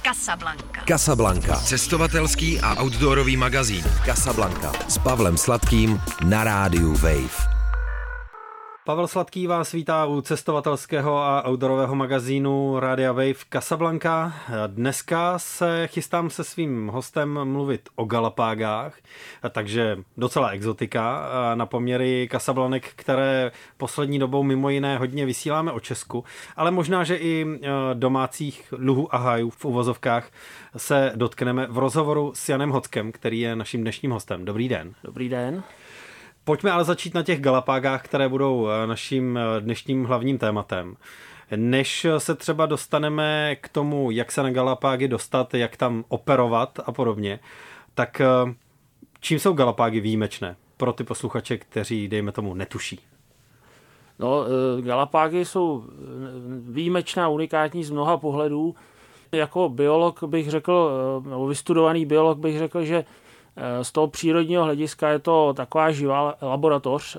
Casablanca. Cestovatelský a outdoorový magazín. Casablanca s Pavlem Sladkým na rádiu Wave. Pavel Sladký vás vítá u cestovatelského a outdoorového magazínu Rádia Wave Casablanca. Dneska se chystám se svým hostem mluvit o Galapágách, takže docela exotika na poměry Casablanek, které poslední dobou mimo jiné hodně vysíláme o Česku, ale možná, že i domácích luhů a hájů v uvozovkách se dotkneme v rozhovoru s Janem Hockem, který je naším dnešním hostem. Dobrý den. Dobrý den. Pojďme ale začít na těch Galapágách, které budou naším dnešním hlavním tématem. Než se třeba dostaneme k tomu, jak se na Galapágy dostat, jak tam operovat a podobně, tak čím jsou Galapágy výjimečné pro ty posluchače, kteří, dejme tomu, netuší? No, Galapágy jsou výjimečné a unikátní z mnoha pohledů. Jako biolog bych řekl, nebo vystudovaný biolog bych řekl, že z toho přírodního hlediska je to taková živá laboratoř,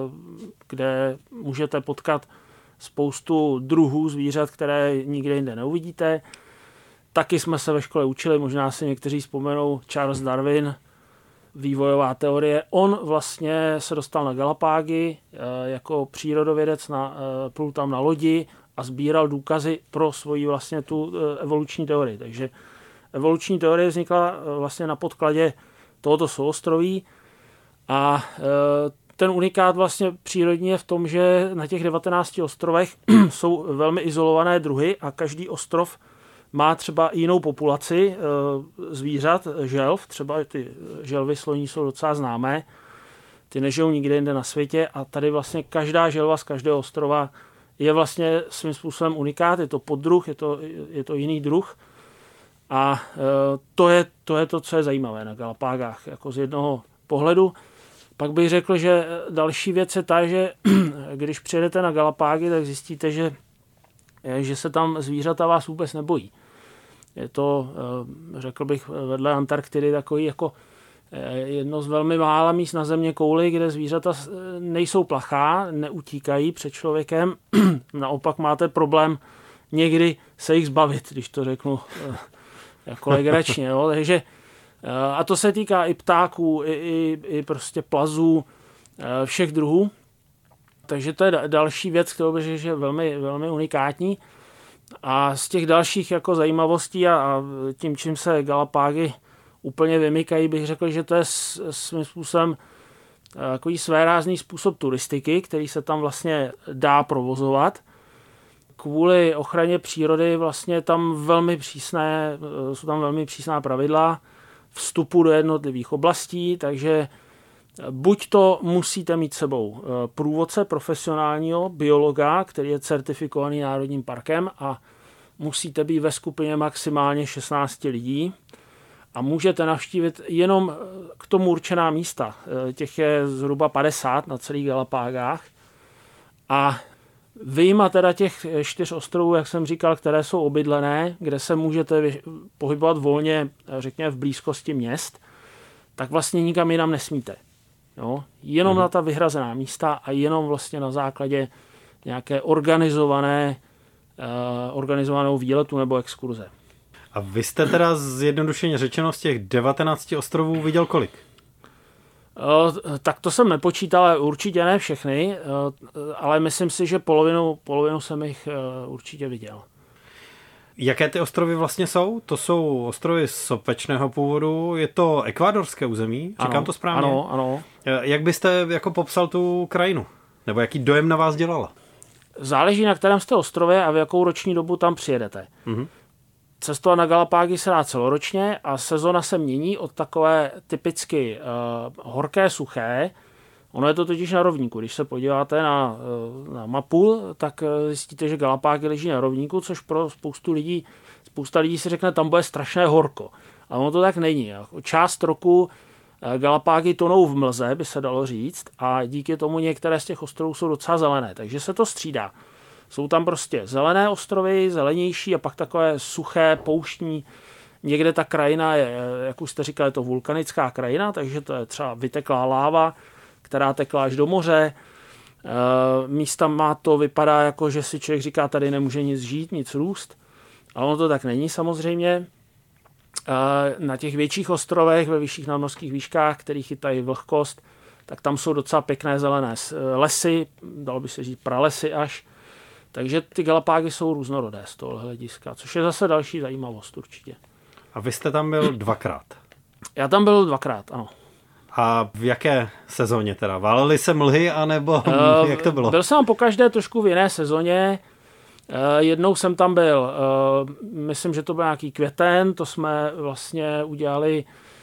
kde můžete potkat spoustu druhů zvířat, které nikde jinde neuvidíte. Taky jsme se ve škole učili, možná si někteří vzpomenou, Charles Darwin, vývojová teorie. On vlastně se dostal na Galapágy jako přírodovědec, plul tam na lodi a sbíral důkazy pro svoji vlastně tu evoluční teorii. Takže evoluční teorie vznikla vlastně na podkladě tohoto souostroví a ten unikát vlastně přírodní je v tom, že na těch 19 ostrovech jsou velmi izolované druhy a každý ostrov má třeba jinou populaci zvířat, želv, třeba ty želvy sloní jsou docela známé, ty nežijou nikde jinde na světě a tady vlastně každá želva z každého ostrova je vlastně svým způsobem unikát, je to poddruh, je to jiný druh. A to je to, co je zajímavé na Galapágách, jako z jednoho pohledu. Pak bych řekl, že další věc je ta, že když přijedete na Galapágy, tak zjistíte, že se tam zvířata vás vůbec nebojí. Je to, řekl bych, vedle Antarktidy takový jako jedno z velmi mála míst na zeměkouli, kde zvířata nejsou plachá, neutíkají před člověkem. Naopak máte problém někdy se jich zbavit, když to řeknu jako legračně, jo? Takže a to se týká i ptáků, i prostě plazů, všech druhů. Takže to je další věc, kterou bych řekl, že je velmi, velmi unikátní. A z těch dalších jako zajímavostí a tím, čím se Galapágy úplně vymykají, bych řekl, že to je svým způsobem takový svérázný způsob turistiky, který se tam vlastně dá provozovat. Kvůli ochraně přírody vlastně jsou tam velmi přísná pravidla vstupu do jednotlivých oblastí, takže buď to musíte mít sebou průvodce profesionálního biologa, který je certifikovaný Národním parkem a musíte být ve skupině maximálně 16 lidí a můžete navštívit jenom k tomu určená místa. Těch je zhruba 50 na celých Galapágách a vyjma teda těch 4 ostrovů, jak jsem říkal, které jsou obydlené, kde se můžete pohybovat volně, řekněme v blízkosti měst, tak vlastně nikam jinam nesmíte. Jo? Jenom na ta vyhrazená místa a jenom vlastně na základě nějaké organizovanou výletu nebo exkurze. A vy jste teda zjednodušeně řečeno z těch 19 ostrovů viděl kolik? Tak to jsem nepočítal, ale určitě ne všechny, ale myslím si, že polovinu jsem jich určitě viděl. Jaké ty ostrovy vlastně jsou? To jsou ostrovy sopečného původu, je to ekvádorské území, říkám to správně? Ano. Jak byste jako popsal tu krajinu? Nebo jaký dojem na vás dělala? Záleží, na kterém jste ostrově a v jakou roční dobu tam přijedete. Cestovat na Galapágy se dá celoročně a sezona se mění od takové typicky horké, suché. Ono je to totiž na rovníku. Když se podíváte na mapu, tak zjistíte, že Galapágy leží na rovníku, což pro spousta lidí si řekne, tam bude strašné horko. Ale ono to tak není. Část roku Galapágy tonou v mlze, by se dalo říct, a díky tomu některé z těch ostrovů jsou docela zelené, takže se to střídá. Jsou tam prostě zelené ostrovy, zelenější a pak takové suché, pouštní. Někde ta krajina je, jak už jste říkali, je to vulkanická krajina, takže to je třeba vyteklá láva, která tekla až do moře. Místa má to vypadá jako, že si člověk říká, tady nemůže nic žít, nic růst. Ale ono to tak není samozřejmě. Na těch větších ostrovech, ve vyšších nadmořských výškách, který chytají vlhkost, tak tam jsou docela pěkné zelené lesy, dalo by se říct pralesy až. Takže ty Galapágy jsou různorodé z tohohle hlediska, což je zase další zajímavost určitě. A vy jste tam byl 2krát? Já tam byl 2krát, ano. A v jaké sezóně teda? Válely se mlhy, anebo jak to bylo? Byl jsem pokaždé trošku v jiné sezóně. Jednou jsem tam byl, myslím, že to byl nějaký květen, to jsme vlastně udělali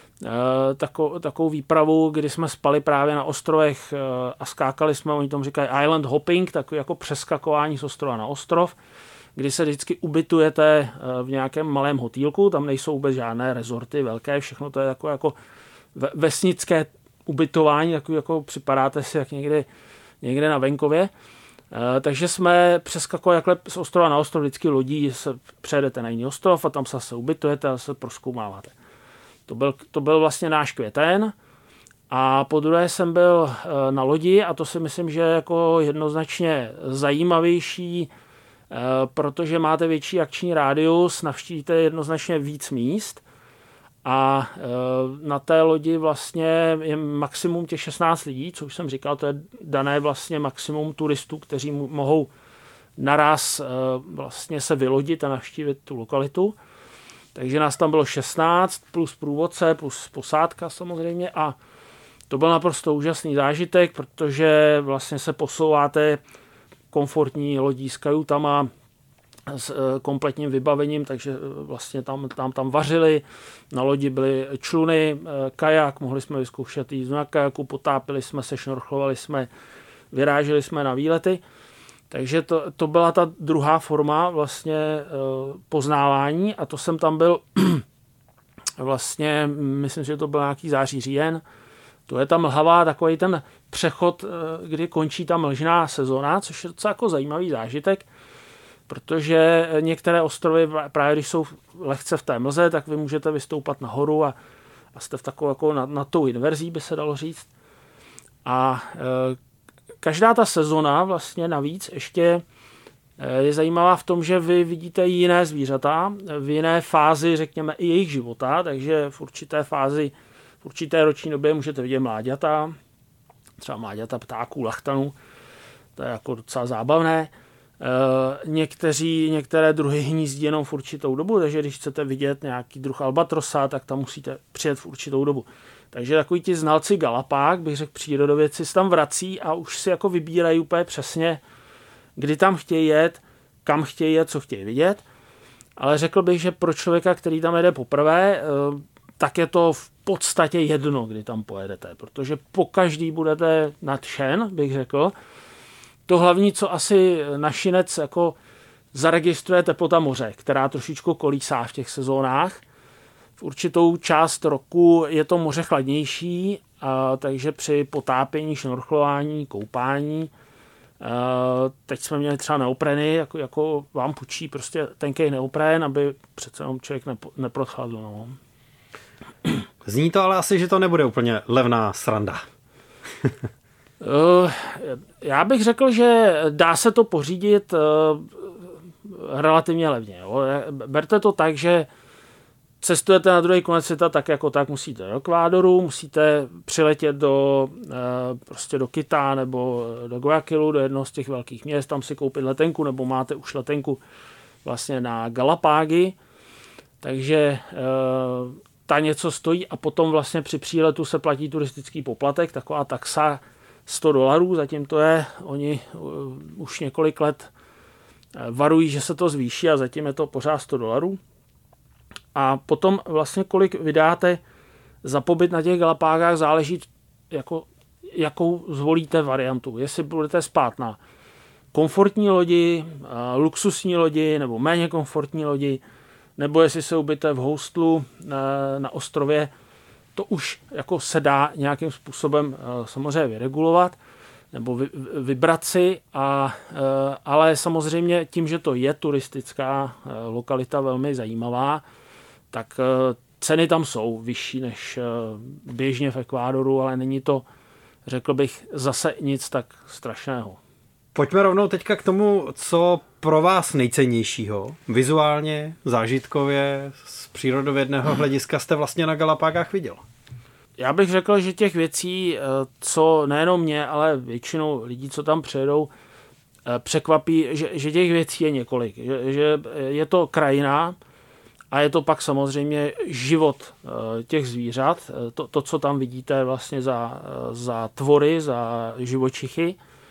takovou výpravu, kdy jsme spali právě na ostrovech a skákali jsme, oni tomu říkají island hopping, takový jako přeskakování z ostrova na ostrov, kdy se vždycky ubytujete v nějakém malém hotýlku, tam nejsou vůbec žádné rezorty velké, všechno to je takové jako vesnické ubytování, takový jako připadáte si jak někde na venkově. Takže jsme přeskakovali jakhle z ostrova na ostrov, vždycky lodí se přejedete na jiný ostrov a tam se ubytujete a se prozkoumáváte. To byl vlastně náš květen a podruhé jsem byl na lodi a to si myslím, že je jako jednoznačně zajímavější, protože máte větší akční rádius, navštívíte jednoznačně víc míst a na té lodi vlastně je maximum těch 16 lidí, co už jsem říkal, to je dané vlastně maximum turistů, kteří mohou naraz vlastně se vylodit a navštívit tu lokalitu. Takže nás tam bylo 16 plus průvodce, plus posádka samozřejmě a to byl naprosto úžasný zážitek, protože vlastně se posouváte komfortní lodí s kajutama, s kompletním vybavením, takže vlastně tam vařili, na lodi byly čluny, kajak, mohli jsme vyzkoušet jízdu na kajaku, potápili jsme se, šnorchlovali jsme, vyráželi jsme na výlety. Takže to byla ta druhá forma vlastně poznávání a to jsem tam byl vlastně, myslím, že to byl nějaký září, říjen. To je tam mlhavá, takový ten přechod, kdy končí ta mlžná sezóna, což je docela jako zajímavý zážitek, protože některé ostrovy, právě když jsou lehce v té mlze, tak vy můžete vystoupat nahoru a jste v takovou jako nad tou inverzí, by se dalo říct. A každá ta sezona vlastně navíc ještě je zajímavá v tom, že vy vidíte jiné zvířata v jiné fázi, řekněme, i jejich života, takže v určité fázi, v určité roční době můžete vidět mláďata, třeba mláďata ptáků, lachtanů, to je jako docela zábavné. Některé druhy hnízdí jenom v určitou dobu, takže když chcete vidět nějaký druh albatrosa, tak tam musíte přijet v určitou dobu. Takže takový ti znalci Galapág, bych řekl přírodovědci, se tam vrací a už si jako vybírají úplně přesně, kdy tam chtějí jet, kam chtějí jet, co chtějí vidět. Ale řekl bych, že pro člověka, který tam jede poprvé, tak je to v podstatě jedno, kdy tam pojedete, protože pokaždý budete nadšen, bych řekl. To hlavní, co asi našinec jako zaregistruje, teplota moře, která trošičku kolísá v těch sezónách. V určitou část roku je to moře chladnější, takže při potápění, šnorchlování, koupání, teď jsme měli třeba neopreny, jako vám půjčí prostě tenkej neopren, aby přece jenom člověk neprochladl. No. Zní to ale asi, že to nebude úplně levná sranda. Já bych řekl, že dá se to pořídit relativně levně. Jo. Berte to tak, že cestujete na druhý konec světa, tak jako tak musíte do Ekvádoru, musíte přiletět prostě do Quita nebo do Guayaquilu, do jednoho z těch velkých měst, tam si koupit letenku, nebo máte už letenku vlastně na Galapágy, takže ta něco stojí a potom vlastně při příletu se platí turistický poplatek, taková taxa $100, zatím to je, oni už několik let varují, že se to zvýší a zatím je to pořád $100. A potom vlastně kolik vydáte za pobyt na těch Galapágách, záleží, jakou zvolíte variantu. Jestli budete spát na komfortní lodi, luxusní lodi nebo méně komfortní lodi, nebo jestli se ubyte v hostelu na ostrově, to už jako se dá nějakým způsobem samozřejmě vyregulovat nebo vybrat si, ale samozřejmě tím, že to je turistická lokalita velmi zajímavá, tak ceny tam jsou vyšší než běžně v Ekvádoru, ale není to, řekl bych, zase nic tak strašného. Pojďme rovnou teďka k tomu, co pro vás nejcennějšího, vizuálně, zážitkově, z přírodovědného hlediska jste vlastně na Galapágách viděl. Já bych řekl, že těch věcí, co nejenom mě, ale většinou lidí, co tam přijedou, překvapí, že těch věcí je několik. Že je to krajina a je to pak samozřejmě život těch zvířat. To co tam vidíte vlastně za tvory, za živočichy.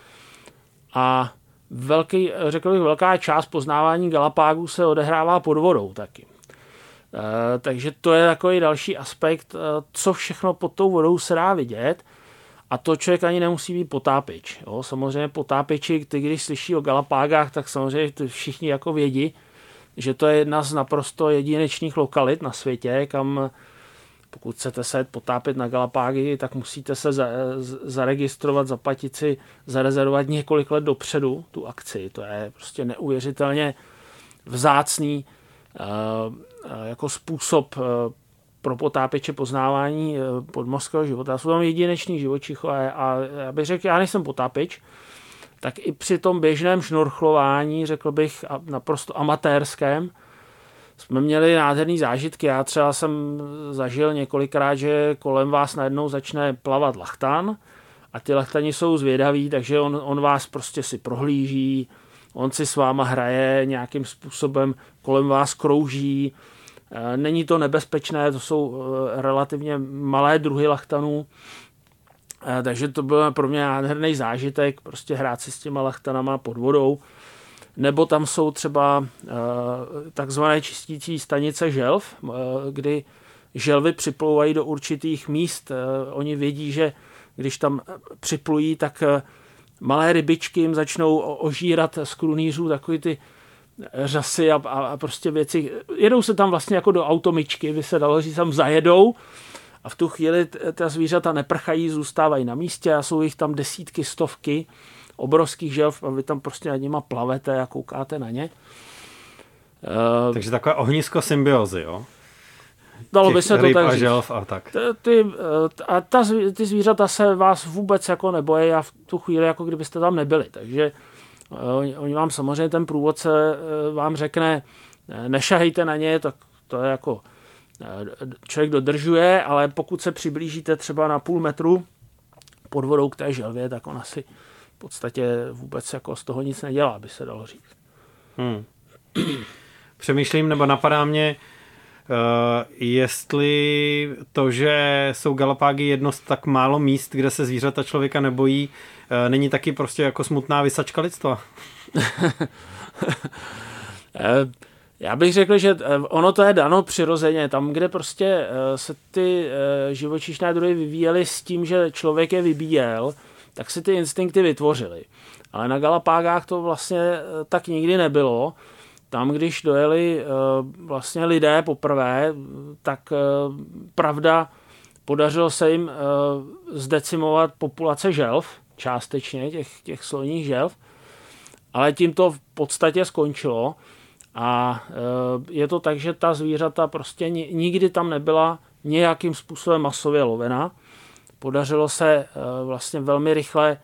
A řekl bych, velká část poznávání Galapágů se odehrává pod vodou taky. Takže to je takový další aspekt, co všechno pod tou vodou se dá vidět. A to člověk ani nemusí být potápěč. Jo? Samozřejmě potápěči, když slyší o Galapágách, tak samozřejmě všichni jako vědí, že to je jedna z naprosto jedinečných lokalit na světě, kam pokud chcete se potápět na Galapágy, tak musíte se zaregistrovat, zaplatit si, zarezervovat několik let dopředu tu akci. To je prostě neuvěřitelně vzácný jako způsob pro potápěče poznávání podmořského života. Jsou tam jedinečný živočichové a já bych řekl, já nejsem potápěč, tak i při tom běžném šnorchlování, řekl bych naprosto amatérském, jsme měli nádherný zážitky. Já třeba jsem zažil několikrát, že kolem vás najednou začne plavat lachtan a ty lachtani jsou zvědaví, takže on vás prostě si prohlíží, on si s váma hraje nějakým způsobem, kolem vás krouží. Není to nebezpečné, to jsou relativně malé druhy lachtanů, takže to byl pro mě nádherný zážitek, prostě hrát si s těma lachtanama pod vodou. Nebo tam jsou třeba takzvané čistící stanice želv, kdy želvy připlouvají do určitých míst. Oni vědí, že když tam připlují, tak malé rybičky jim začnou ožírat z krunýřů takový ty řasy a prostě věci. Jedou se tam vlastně jako do automyčky, by se dalo říct, tam zajedou a v tu chvíli ta zvířata neprchají, zůstávají na místě a jsou jich tam desítky, stovky obrovských želv a vy tam prostě nad nima plavete a koukáte na ně. Takže takové ohnisko symbiozy, jo? Dalo by se to tak říct. Želv a tak. Ty zvířata se vás vůbec jako nebojí a v tu chvíli jako kdybyste tam nebyli. Takže oni vám samozřejmě, ten průvodce vám řekne, nešahejte na ně, tak to je jako člověk dodržuje, ale pokud se přiblížíte třeba na půl metru pod vodou k té želvě, tak ona si v podstatě vůbec jako z toho nic nedělá, by se dalo říct. Přemýšlím, nebo napadá mě, jestli to, že jsou Galapágy jedno z tak málo míst, kde se zvířata člověka nebojí, není taky prostě jako smutná vysačka lidstva. Já bych řekl, že ono to je dano přirozeně. Tam, kde prostě se ty živočišné druhy vyvíjely s tím, že člověk je vybíjel, tak si ty instinkty vytvořily. Ale na Galapágách to vlastně tak nikdy nebylo. Tam, když dojeli vlastně lidé poprvé, tak pravda, podařilo se jim zdecimovat populace želv, částečně těch sloních želv, ale tím to v podstatě skončilo a je to tak, že ta zvířata prostě nikdy tam nebyla nějakým způsobem masově lovena. Podařilo se vlastně velmi rychle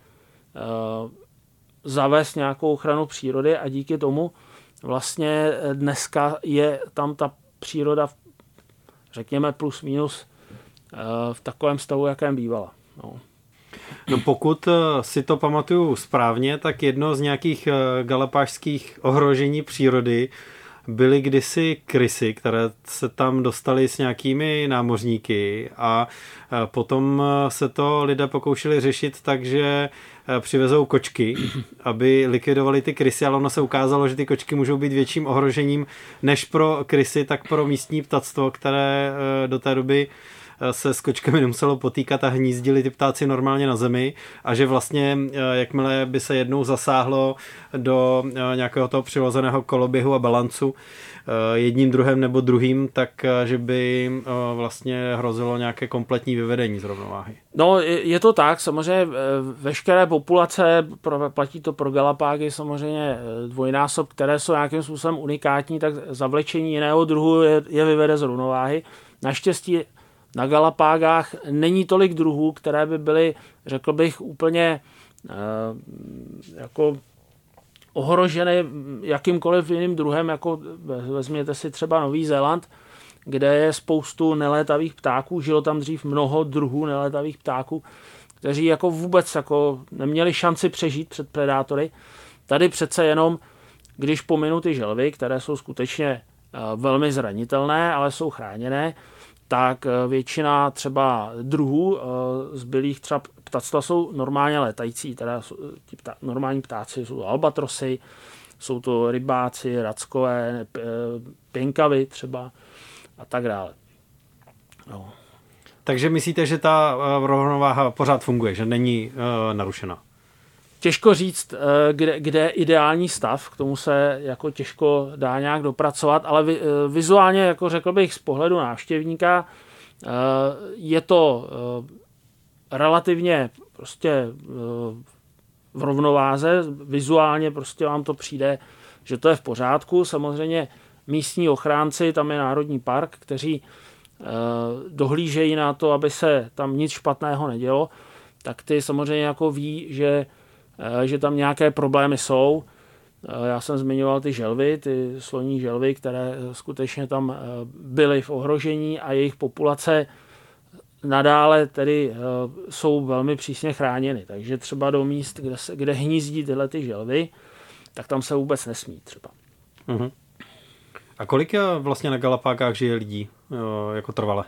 zavést nějakou ochranu přírody a díky tomu vlastně dneska je tam ta příroda, řekněme plus minus, v takovém stavu, jakém bývala. No pokud si to pamatuju správně, tak jedno z nějakých galapášských ohrožení přírody byly kdysi krysy, které se tam dostaly s nějakými námořníky a potom se to lidé pokoušeli řešit tak, že přivezou kočky, aby likvidovali ty krysy, ale ono se ukázalo, že ty kočky můžou být větším ohrožením než pro krysy, tak pro místní ptactvo, které do té doby se s kočkami nemuselo potýkat a hnízdili ty ptáci normálně na zemi a že vlastně jakmile by se jednou zasáhlo do nějakého toho přirozeného koloběhu a balancu jedním druhem nebo druhým, tak že by vlastně hrozilo nějaké kompletní vyvedení z rovnováhy. No je to tak, samozřejmě veškeré populace, platí to pro Galapágy samozřejmě dvojnásob, které jsou nějakým způsobem unikátní, tak zavlečení jiného druhu je vyvede z rovnováhy. Naštěstí na Galapágách není tolik druhů, které by byly, řekl bych, úplně jako ohroženy jakýmkoliv jiným druhem, jako vezměte si třeba Nový Zéland, kde je spoustu nelétavých ptáků, žilo tam dřív mnoho druhů nelétavých ptáků, kteří jako vůbec jako neměli šanci přežít před predátory. Tady přece jenom, když pominu ty želvy, které jsou skutečně velmi zranitelné, ale jsou chráněné, tak většina třeba druhů zbylých třeba ptactva jsou normálně létající, teda normální ptáci jsou albatrosy, jsou to rybáci, rackové, pěnkavy třeba a tak dále. No. Takže myslíte, že ta rovnováha pořád funguje, že není narušena? Těžko říct, kde je ideální stav, k tomu se jako těžko dá nějak dopracovat, ale vizuálně, jako řekl bych z pohledu návštěvníka, je to relativně prostě v rovnováze, vizuálně prostě vám to přijde, že to je v pořádku. Samozřejmě místní ochránci, tam je Národní park, kteří dohlížejí na to, aby se tam nic špatného nedělo, tak ty samozřejmě jako ví, že tam nějaké problémy jsou. Já jsem zmiňoval ty želvy, ty sloní želvy, které skutečně tam byly v ohrožení a jejich populace nadále tedy jsou velmi přísně chráněny. Takže třeba do míst, kde hnízdí tyhle ty želvy, tak tam se vůbec nesmí třeba. Uh-huh. A kolik vlastně na Galapágách žije lidí jako trvale?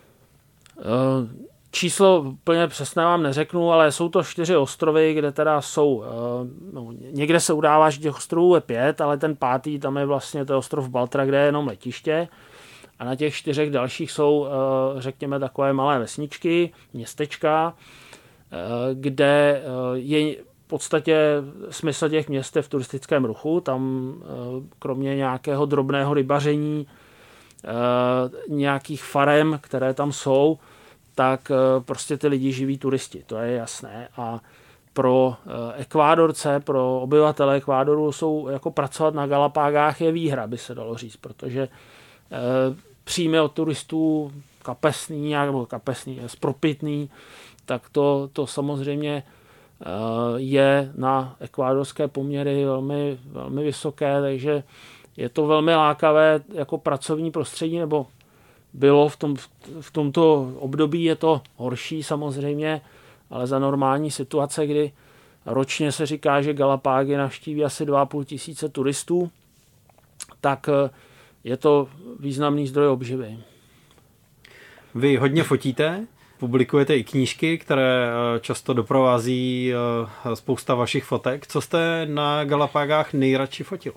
Číslo úplně přesné vám neřeknu, ale jsou to 4 ostrovy, kde teda jsou, někde se udává, že těch ostrovů je 5, ale ten 5. tam je vlastně to ostrov Baltra, kde je jenom letiště. A na těch 4 dalších jsou, řekněme, takové malé vesničky, městečka, kde je v podstatě smysl těch měst je v turistickém ruchu. Tam kromě nějakého drobného rybaření, nějakých farem, které tam jsou, tak prostě ty lidi živí turisti, to je jasné. A pro Ekvádorce, pro obyvatele Ekvádoru jsou jako pracovat na Galapágách je výhra, by se dalo říct, protože příjmy od turistů kapesný, spropitný, tak to samozřejmě je na ekvádorské poměry velmi, velmi vysoké, takže je to velmi lákavé jako pracovní prostředí, nebo bylo v tomto období, je to horší samozřejmě, ale za normální situace, kdy ročně se říká, že Galapágy navštíví asi 2,5 tisíce turistů, tak je to významný zdroj obživy. Vy hodně fotíte, publikujete i knížky, které často doprovází spousta vašich fotek. Co jste na Galapágách nejradši fotil?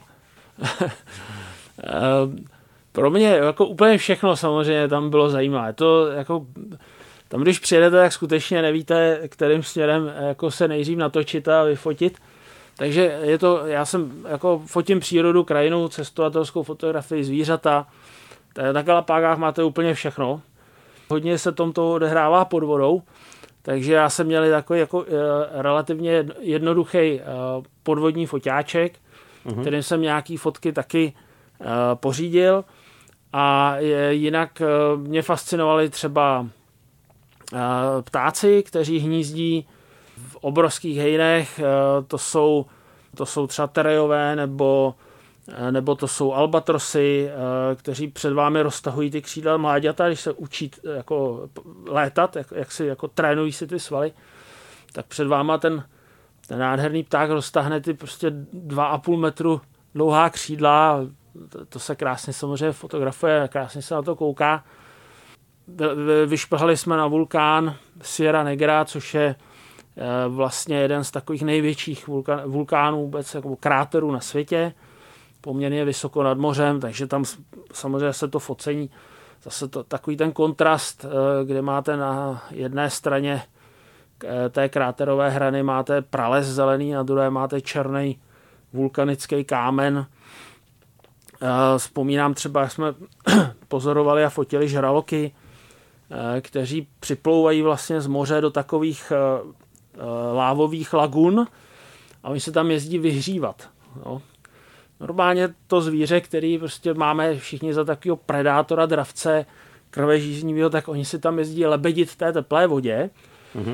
Pro mě jako úplně všechno samozřejmě tam bylo zajímavé. To jako, tam když přijedete, tak skutečně nevíte, kterým směrem jako se nejdřív natočit a vyfotit. Takže je to, já jsem jako fotím přírodu, krajinu, cestovatelskou fotografii, zvířata. Na Galapágách máte úplně všechno. Hodně se tomto odehrává pod vodou, takže já jsem měl takový jako relativně jednoduchý podvodní foťáček, kterým jsem nějaký fotky taky pořídil. A jinak mě fascinovali třeba ptáci, kteří hnízdí v obrovských hejnech, to jsou třeba terejové nebo to jsou albatrosy, kteří před vámi roztahují ty křídla mláďata, když se učí jako létat, jak si jako trénují si ty svaly, tak před váma ten nádherný pták roztahne ty prostě 2,5 metru dlouhá křídla. To se krásně samozřejmě fotografuje, krásně se na to kouká. Vyšplhali jsme na vulkán Sierra Negra, což je vlastně jeden z takových největších vulkánů vůbec, jako kráterů na světě, poměrně vysoko nad mořem, takže tam samozřejmě se to focení, zase takový ten kontrast, kde máte na jedné straně té kráterové hrany máte prales zelený, na druhé máte černý vulkanický kámen. Vzpomínám třeba, jak jsme pozorovali a fotili žraloky, kteří připlouvají vlastně z moře do takových lávových lagun a oni se tam jezdí vyhřívat. No. Normálně to zvíře, který prostě máme všichni za takového predátora, dravce, krvežíznivého, tak oni si tam jezdí lebedit v té teplé vodě.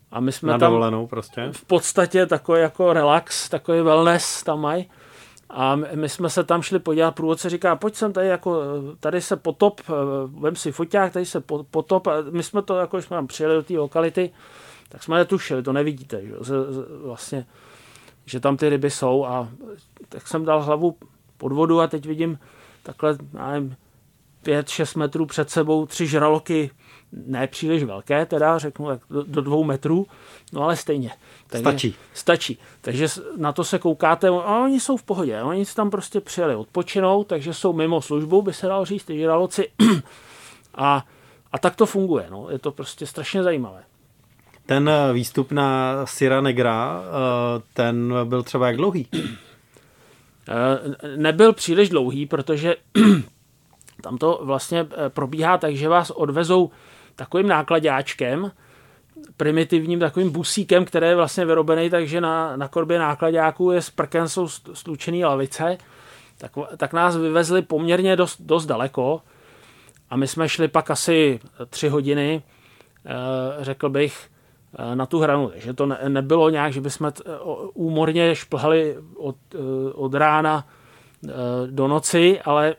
A my jsme na tam dovolenou prostě. V podstatě takový jako relax, takový wellness tam mají. A my jsme se tam šli podívat, průvodce říká, pojď sem tady se potop, vem si foťák, tady se potop. A my jsme to, jako jsme tam přijeli do té lokality, tak jsme netušili, to nevidíte, že? Vlastně, že tam ty ryby jsou. A tak jsem dal hlavu pod vodu a teď vidím takhle, nevím, 5-6 metrů před sebou 3 žraloky, ne příliš velké, teda řeknu do 2 metrů, no ale stejně. Stačí. Takže na to se koukáte a oni jsou v pohodě. Oni si tam prostě přijeli odpočinout, takže jsou mimo službu, by se dalo říct, ty žraloci. A tak to funguje. No. Je to prostě strašně zajímavé. Ten výstup na Sierra Negra, ten byl třeba jak dlouhý? Nebyl příliš dlouhý, protože tam to vlastně probíhá tak, že vás odvezou takovým nákladáčkem, primitivním takovým busíkem, který je vlastně vyrobený, takže na korbě nákladáků je z prken jsou slučený lavice, tak nás vyvezli poměrně dost daleko a my jsme šli pak asi 3 hodiny, řekl bych, na tu hranu. Takže to nebylo nějak, že bychom úmorně šplhali od rána do noci, ale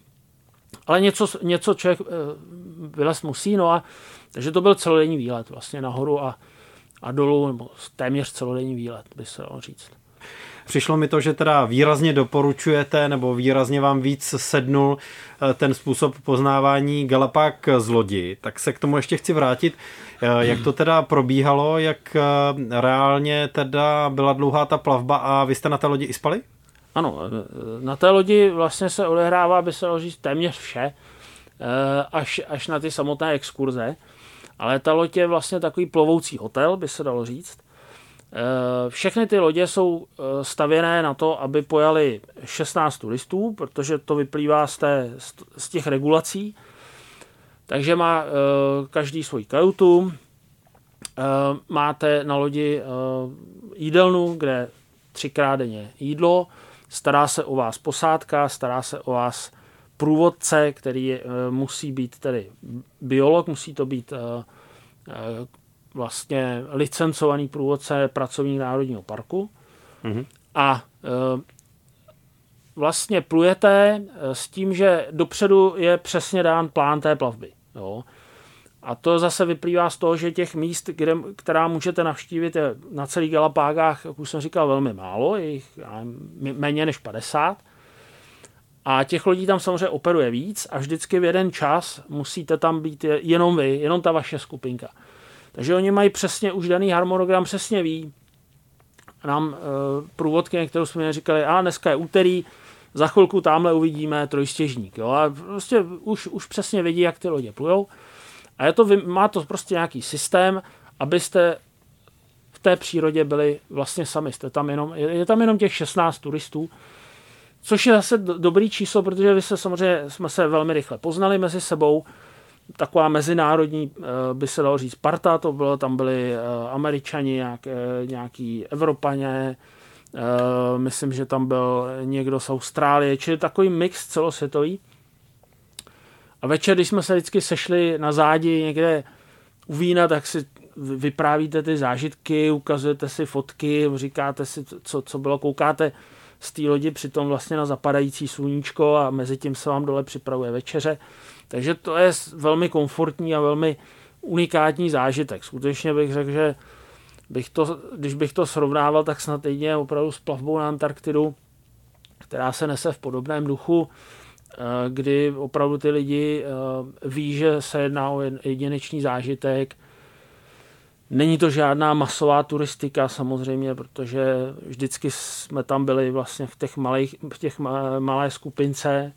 něco člověk vylez musí, no a takže to byl celodenní výlet vlastně nahoru a dolů, nebo téměř celodenní výlet, by se dalo říct. Přišlo mi to, že teda výrazně doporučujete, nebo výrazně vám víc sednul ten způsob poznávání Galapág z lodi. Tak se k tomu ještě chci vrátit. Jak to teda probíhalo, jak reálně teda byla dlouhá ta plavba a vy jste na té lodi i spali? Ano, na té lodi vlastně se odehrává, by se dalo říct, téměř vše, až na ty samotné exkurze. Ale ta loď je vlastně takový plovoucí hotel, by se dalo říct. Všechny ty lodě jsou stavěné na to, aby pojali 16 turistů, protože to vyplývá z těch regulací. Takže má každý svoji kajutu. Máte na lodi jídelnu, kde 3krát denně jídlo. Stará se o vás posádka, stará se o vás průvodce, který musí být tedy biolog, musí to být vlastně licencovaný průvodce pracovník Národního parku. Mm-hmm. A vlastně plujete s tím, že dopředu je přesně dán plán té plavby. Jo. A to zase vyplývá z toho, že těch míst, která můžete navštívit, je na celých Galapágách, jak už jsem říkal, velmi málo, je jich méně než 50. A těch lodí tam samozřejmě operuje víc a vždycky v jeden čas musíte tam být jenom vy, jenom ta vaše skupinka. Takže oni mají přesně už daný harmonogram, přesně ví. Nám průvodky, kterou jsme říkali, dneska je úterý, za chvilku tamhle uvidíme trojstěžník. Jo? A prostě už přesně vědí, jak ty lodě plujou. A má to prostě nějaký systém, abyste v té přírodě byli vlastně sami. Je tam jenom těch 16 turistů, což je zase dobrý číslo, protože samozřejmě jsme se velmi rychle poznali mezi sebou. Taková mezinárodní, by se dalo říct, parta, tam byli Američani, nějaký Evropané, myslím, že tam byl někdo z Austrálie, čili takový mix celosvětový. A večer, když jsme se vždycky sešli na zádi někde u vína, tak si vyprávíte ty zážitky, ukazujete si fotky, říkáte si, co bylo, koukáte z té lodi přitom vlastně na zapadající sluníčko a mezi tím se vám dole připravuje večeře. Takže to je velmi komfortní a velmi unikátní zážitek. Skutečně bych řekl, že když bych to srovnával, tak snad jedině opravdu s plavbou na Antarktidu, která se nese v podobném duchu, kdy opravdu ty lidi ví, že se jedná o jedinečný zážitek. Není to žádná masová turistika samozřejmě, protože vždycky jsme tam byli vlastně v těch malé skupince.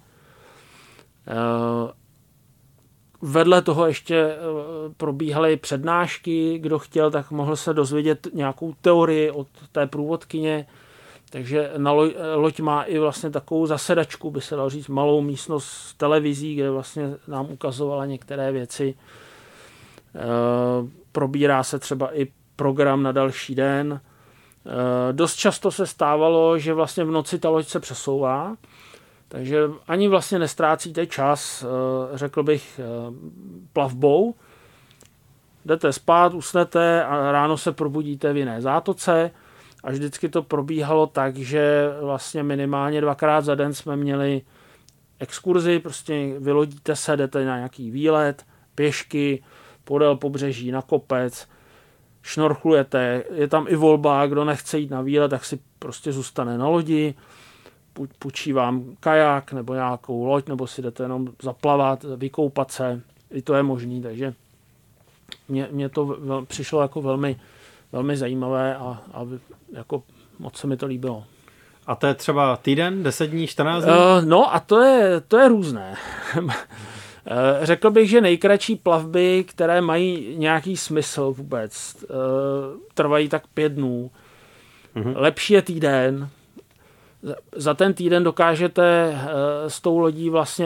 Vedle toho ještě probíhaly přednášky, kdo chtěl, tak mohl se dozvědět nějakou teorii od té průvodkyně. Takže loď má i vlastně takovou zasedačku, by se dalo říct, malou místnost s televizí, kde vlastně nám ukazovala některé věci. Probírá se třeba i program na další den. Dost často se stávalo, že vlastně v noci ta loď se přesouvá, takže ani vlastně nestrácíte čas, řekl bych, plavbou. jdete spát, usnete a ráno se probudíte v jiné zátoce a vždycky to probíhalo tak, že vlastně minimálně 2krát za den jsme měli exkurzi, prostě vylodíte se, jdete na nějaký výlet, pěšky, podél pobřeží, na kopec, šnorchlujete, je tam i volba, kdo nechce jít na výlet, tak si prostě zůstane na lodi, půjčí vám kajak nebo nějakou loď, nebo si jdete jenom zaplavat, vykoupat se, i to je možný, takže mně to přišlo jako velmi, velmi zajímavé a jako moc se mi to líbilo. A to je třeba týden, 10 dní, 14 dní? No a to je různé. Řekl bych, že nejkratší plavby, které mají nějaký smysl vůbec, trvají tak 5 dnů. Lepší je týden. Za ten týden dokážete s tou lodí vlastně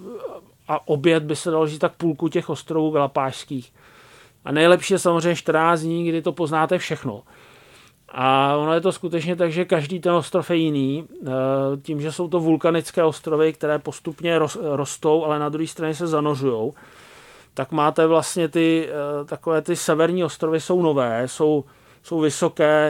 a oběd by se dalo říct tak půlku těch ostrovů galapášských. A nejlepší je samozřejmě 14 dní, kdy to poznáte všechno. A ono je to skutečně tak, že každý ten ostrov je jiný. Tím, že jsou to vulkanické ostrovy, které postupně rostou, ale na druhé straně se zanořujou, tak máte vlastně takové ty severní ostrovy jsou nové, jsou vysoké,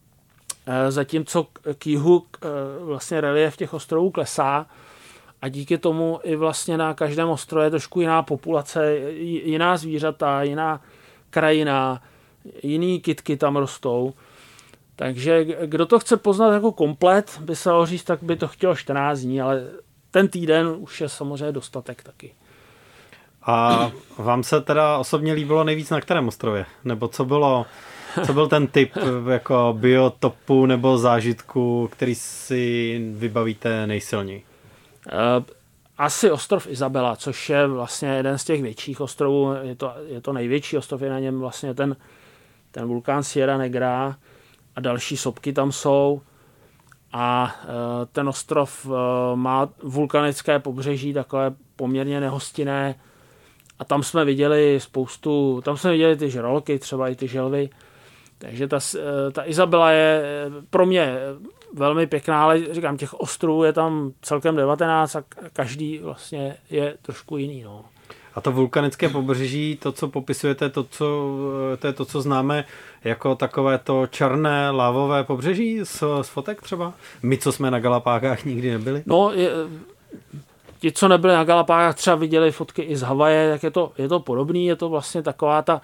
zatímco k jihu vlastně relief těch ostrovů klesá a díky tomu i vlastně na každém ostrově je trošku jiná populace, jiná zvířata, jiná krajina, jiný kytky tam rostou. Takže kdo to chce poznat jako komplet, by se dalo říct, tak by to chtělo 14 dní, ale ten týden už je samozřejmě dostatek taky. A vám se teda osobně líbilo nejvíc na kterém ostrově? Nebo co byl ten typ jako biotopu nebo zážitku, který si vybavíte nejsilněji? Asi ostrov Isabela, což je vlastně jeden z těch větších ostrovů. Je to největší ostrov, je na něm vlastně ten vulkán Sierra Negra a další sopky tam jsou. A ten ostrov má vulkanické pobřeží, takové poměrně nehostinné. A tam jsme viděli ty žraloky, třeba i ty želvy. Takže ta Isabela je pro mě velmi pěkná, ale říkám, těch ostrovů je tam celkem 19 a každý vlastně je trošku jiný. No. A to vulkanické pobřeží, to, co popisujete, to je to, co známe jako takové to černé lávové pobřeží z fotek třeba? My, co jsme na Galapágách nikdy nebyli? No, ti, co nebyli na Galapágách, třeba viděli fotky i z Havaje, tak je to podobný, je to vlastně taková ta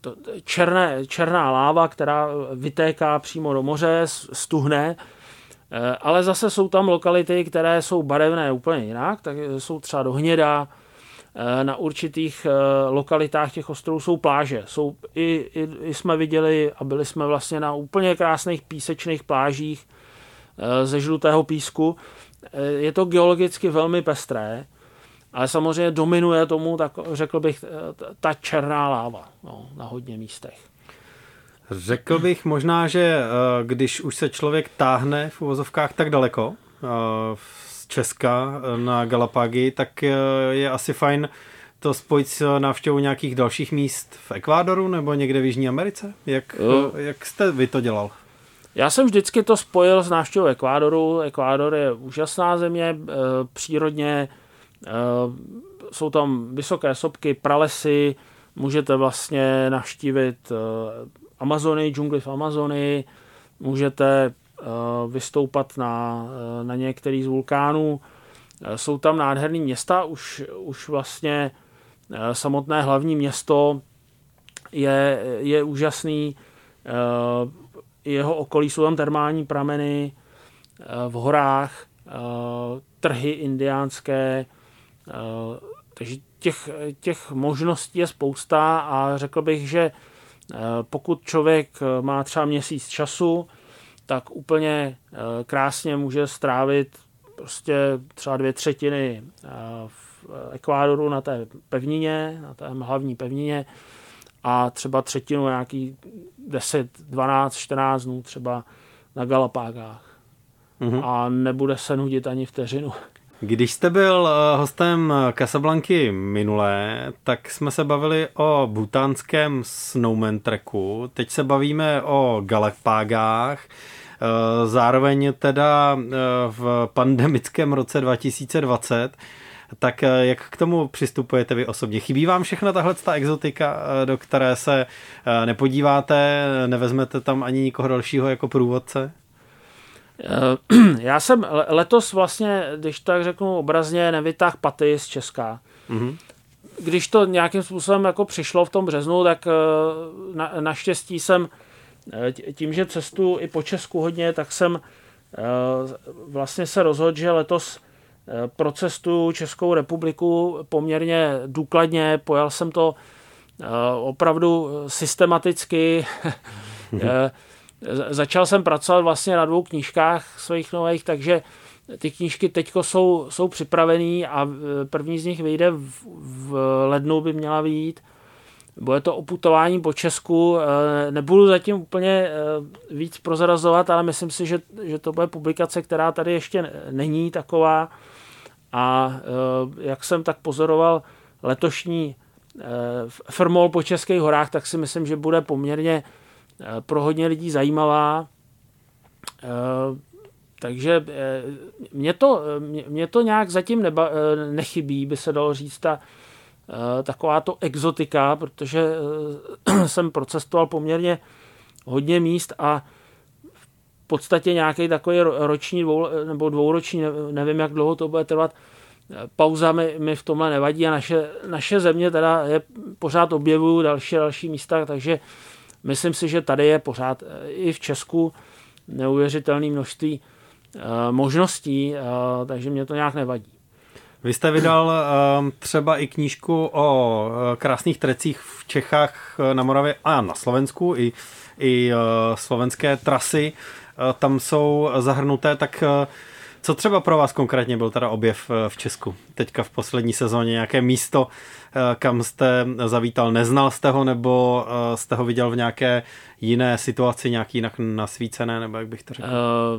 černá láva, která vytéká přímo do moře, stuhne, ale zase jsou tam lokality, které jsou barevné úplně jinak, tak jsou třeba do hněda, na určitých lokalitách těch ostrovů jsou pláže. I jsme viděli a byli jsme vlastně na úplně krásných písečných plážích ze žlutého písku. Je to geologicky velmi pestré, ale samozřejmě dominuje tomu, tak řekl bych, ta černá láva na hodně místech. Řekl bych možná, že když už se člověk táhne v uvozovkách tak daleko z Česka na Galapágy, tak je asi fajn to spojit s návštěvou nějakých dalších míst v Ekvádoru nebo někde v Jižní Americe? Jak jste vy to dělal? Já jsem vždycky to spojil s návštěvou Ekvádoru. Ekvádor je úžasná země, přírodně, jsou tam vysoké sopky, pralesy, můžete vlastně navštívit Amazonii, džungli v Amazonii, můžete vystoupat na některý z vulkánů. Jsou tam nádherný města, už vlastně samotné hlavní město je úžasný. Jeho okolí jsou tam termální prameny v horách, trhy indiánské, takže těch možností je spousta a řekl bych, že pokud člověk má třeba měsíc času, tak úplně krásně může strávit prostě třeba 2/3 v Ekvádoru na té pevnině, na té hlavní pevnině a třeba 1/3 nějaký 10, 12, 14 dnů třeba na Galapágách. A nebude se nudit ani vteřinu. Když jste byl hostem Casablanky minulé, tak jsme se bavili o bhutánském snowman tracku. Teď se bavíme o Galapágách. Zároveň teda v pandemickém roce 2020. Tak jak k tomu přistupujete vy osobně? Chybí vám všechna tahle exotika, do které se nepodíváte, nevezmete tam ani nikoho dalšího jako průvodce? Já jsem letos vlastně, když tak řeknu obrazně, nevytáhl paty z Česka. Mm-hmm. Když to nějakým způsobem jako přišlo v tom březnu, tak naštěstí jsem tím, že cestuju i po Česku hodně, tak jsem vlastně se rozhodl, že letos procestuju Českou republiku poměrně důkladně. Pojal jsem to opravdu systematicky. Začal jsem pracovat vlastně na 2 knížkách svých nových, takže ty knížky teďko jsou připravený a první z nich vyjde v lednu, by měla vyjít. Bude to o putování po Česku. Nebudu zatím úplně víc prozrazovat, ale myslím si, že to bude publikace, která tady ještě není taková. A jak jsem tak pozoroval letošní Firmol po Českých horách, tak si myslím, že bude poměrně pro hodně lidí zajímavá. Takže mě to nějak zatím nechybí, by se dalo říct, taková to exotika, protože jsem procestoval poměrně hodně míst a v podstatě nějaký takový roční nebo dvouroční, nevím, jak dlouho to bude trvat, pauza mi v tomhle nevadí a naše země teda pořád objevuju další místa, takže myslím si, že tady je pořád i v Česku neuvěřitelné množství možností, takže mě to nějak nevadí. Vy jste vydal třeba i knížku o krásných trecích v Čechách, na Moravě a na Slovensku, i slovenské trasy tam jsou zahrnuté, tak co třeba pro vás konkrétně byl teda objev v Česku? Teďka v poslední sezóně nějaké místo, kam jste zavítal, neznal jste ho, nebo jste ho viděl v nějaké jiné situaci, nějaký jinak nasvícené, nebo jak bych to řekl?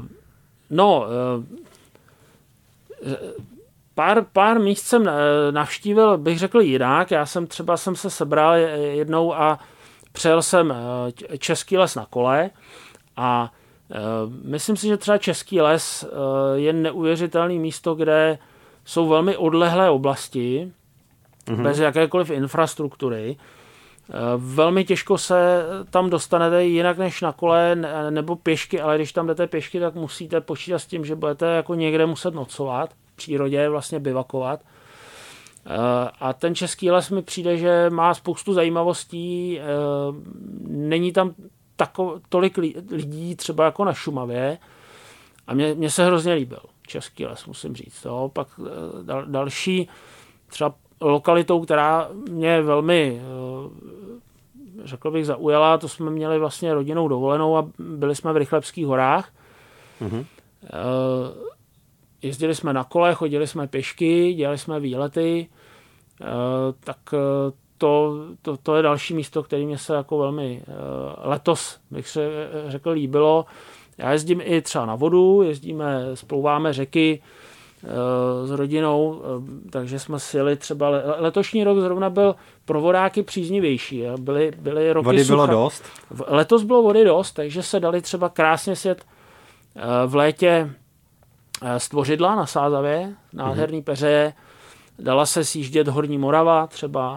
Pár míst jsem navštívil, bych řekl jinak. Já jsem se sebral jednou a přejel jsem Český les na kole a myslím si, že třeba Český les je neuvěřitelné místo, kde jsou velmi odlehlé oblasti, bez jakékoliv infrastruktury. Velmi těžko se tam dostanete jinak než na kole nebo pěšky, ale když tam jdete pěšky, tak musíte počítat s tím, že budete jako někde muset nocovat, v přírodě vlastně bivakovat. A ten Český les mi přijde, že má spoustu zajímavostí, není tam tolik lidí třeba jako na Šumavě a mně se hrozně líbil Český les, musím říct. Jo. Pak další třeba lokalitou, která mě velmi, řekl bych, zaujala, to jsme měli vlastně rodinnou dovolenou a byli jsme v Rychlebských horách. Mm-hmm. Jezdili jsme na kole, chodili jsme pěšky, dělali jsme výlety, tak to je další místo, které mě se jako velmi letos, bych se řekl, líbilo. Já jezdím i třeba na vodu, splouváme řeky s rodinou, takže jsme sjeli třeba letošní rok zrovna byl pro vodáky příznivější. Byly roky vody sucha. Bylo dost? Letos bylo vody dost, takže se dali třeba krásně sjet v létě Stvořidla na Sázavě, nádherný peřeje, dala se sjíždět Horní Morava třeba,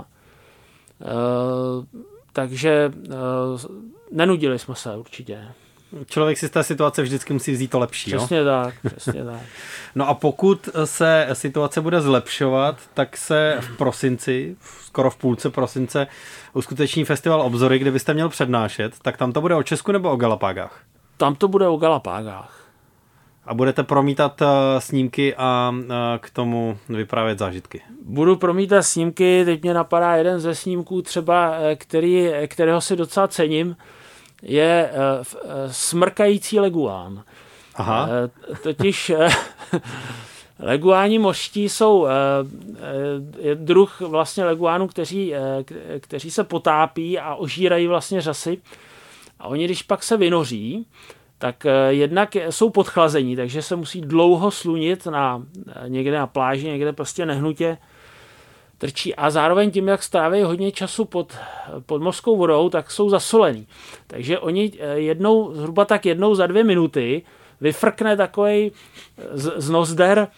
takže nenudili jsme se určitě. Člověk si z té situace vždycky musí vzít to lepší. Přesně jo? Tak. No a pokud se situace bude zlepšovat, tak se v prosinci, skoro v půlce prosince, uskuteční festival Obzory, kde byste měl přednášet, tak tam to bude o Česku nebo o Galapágách? Tam to bude o Galapágách. A budete promítat snímky a k tomu vyprávět zážitky? Budu promítat snímky, teď mě napadá jeden ze snímků třeba, kterého si docela cením, je smrkající leguán. Aha. Totiž leguáni mořští jsou druh vlastně leguánů, kteří se potápí a ožírají vlastně řasy. A oni, když pak se vynoří, tak jednak jsou podchlazení, takže se musí dlouho slunit někde na pláži, někde prostě nehnutě trčí. A zároveň tím, jak stráví hodně času pod mořskou vodou, tak jsou zasolený. Takže oni zhruba jednou za 2 minuty vyfrkne takovej z nozder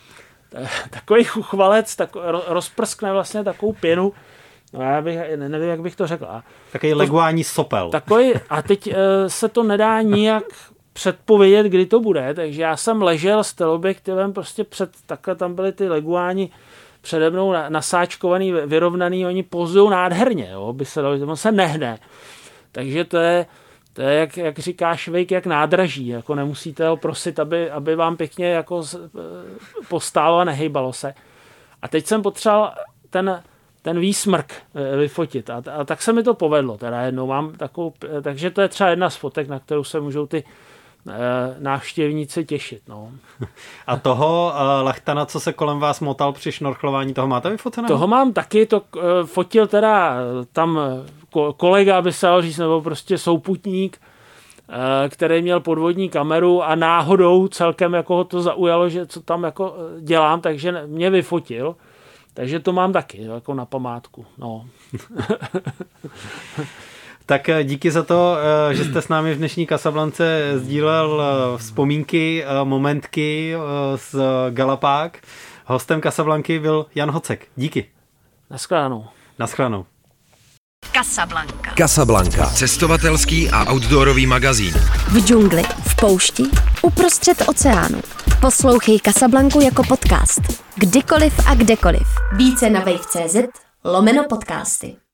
takový chuchvalec, rozprskne vlastně takovou pěnu. No já nevím, jak bych to řekl. Takový leguání sopel. A teď se to nedá nijak předpovědět, kdy to bude, takže já jsem ležel s teleobjektivem prostě takhle tam byly ty leguáni přede mnou nasáčkovaný, vyrovnaný, oni pozují nádherně, jo, on se nehne. Takže to je jak říká Švejk, jak nádraží, jako nemusíte ho prosit, aby vám pěkně jako postálo a nehejbalo se. A teď jsem potřeboval ten výsmrk vyfotit a tak se mi to povedlo, teda jednou mám takovou, takže to je třeba jedna z fotek, na kterou se můžou ty návštěvníci těšit. No. A toho lachtana, co se kolem vás motal při šnorchlování, toho máte vyfoceného? Toho mám taky, to fotil teda tam kolega, aby se dalo říct, nebo prostě souputník, který měl podvodní kameru a náhodou celkem jako ho to zaujalo, že co tam jako dělám, takže mě vyfotil. Takže to mám taky, jako na památku. No. Tak díky za to, že jste s námi v dnešní Casablance sdílel vzpomínky, momentky z Galapág. Hostem Casablanky byl Jan Hocek. Díky. Naschledanou. Naschledanou. Casablanca. Cestovatelský a outdoorový magazín. V džungli, v poušti, uprostřed oceánu. Poslouchej Casablanku jako podcast. Kdykoliv a kdekoliv. Více na wave.cz/podcasty.